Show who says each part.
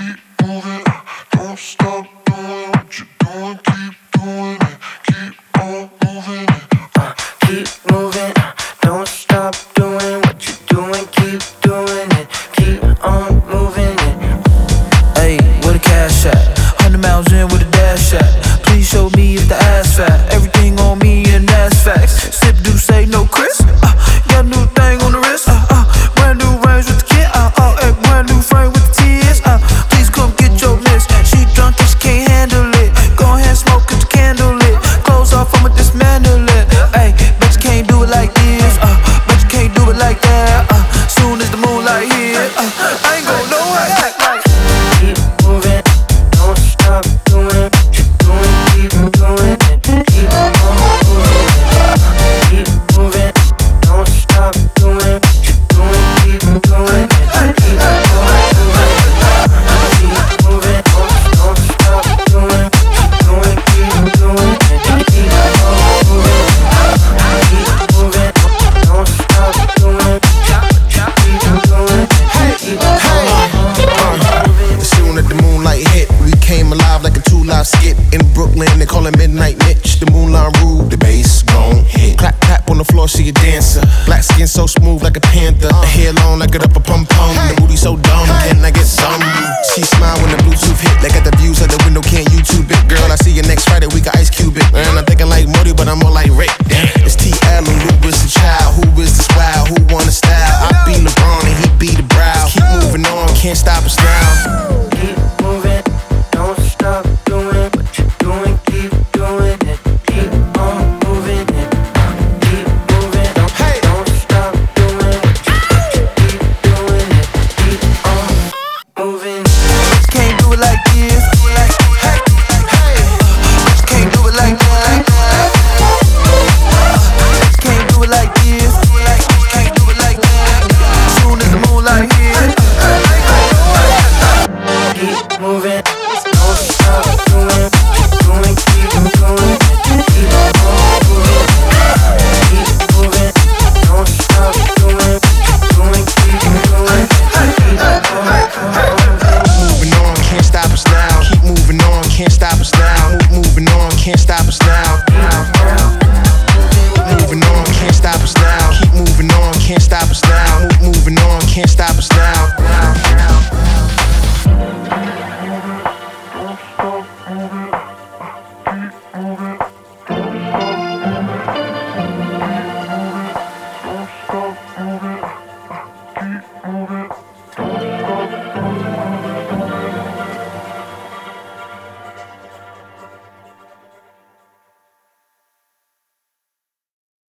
Speaker 1: keep moving, don't stop doing what you're doing, keep doing it, keep on moving it.
Speaker 2: Keep moving, don't stop doing what you're doing, keep doing it, keep on moving it.
Speaker 3: Ayy, where the cash at? 100 miles in with a dash at. Please show me if the ass fat. Everything on me and that's facts. Sip do say no Chris. Got a new thing on the wrist. Brand new range with the kit. Brand new frame with the tears. Please come get your miss. She drunk and she can't handle it. Go ahead, smoke, get the candle lit. Clothes off, I'ma dismantle it. Ayy, bet you can't do it like this. Bet you can't do it like that. Soon as the moonlight hit, I ain't gon' know how to act like.
Speaker 2: Keep moving, don't stop doing what you're doing, keep doing it, keep on moving it. Keep moving, don't stop doing what you're doing, keep doing it, keep on moving it. Keep moving, don't stop doing what you're doing, keep doing it, keep on moving it. Keep moving, don't stop doing what you're doing, keep doing it.
Speaker 4: As soon as the moonlight hit, we came alive like a 2 Live skit. In Brooklyn, they call it Midnight Mitch. The moonlight rule, the bass gon' hit. Clap, clap on the floor, she a dancer. Black skin so smooth like a panther. Her hair long like it up a pum-pum. The booty so dumb, can I get some? She smile when the Bluetooth hit. Like at the views out the window, can't YouTube it. Girl, I see you next Friday, we got Ice Cube it. Man, I'm thinking like Morty, but I'm more like Rick. Damn. It's TL and Lou is the child. Who is this wild? Who want the style? I be LeBron and he be the brow. Keep moving on, can't stop us now.